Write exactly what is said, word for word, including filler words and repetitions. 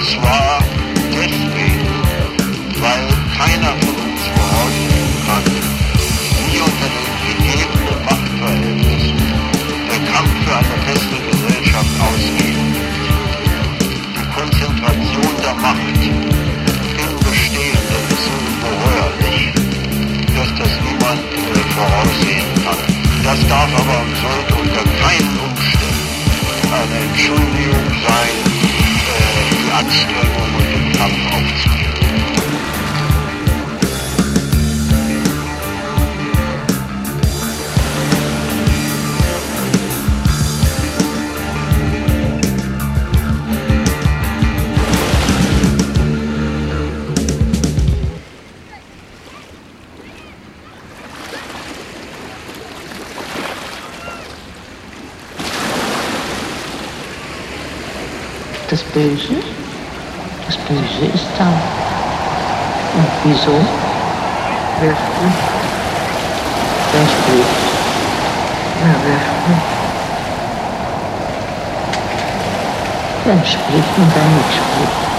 zwar deswegen, weil keiner von uns voraussehen kann, wie unter den gegebenen Machtverhältnissen der Kampf für eine bessere Gesellschaft ausgeht. Die Konzentration der Macht im Bestehenden ist so ungeheuerlich, dass das niemand äh, voraussehen kann. Das darf aber und sollte unter keinen Umständen eine Entschuldigung sein, äh, die Anstrengung und den Kampf aufzugeben. Das Böse, das Böse ist da. Und wieso? Wer spricht? Wer spricht? Ja, wer spricht? Wer spricht und wer nicht spricht?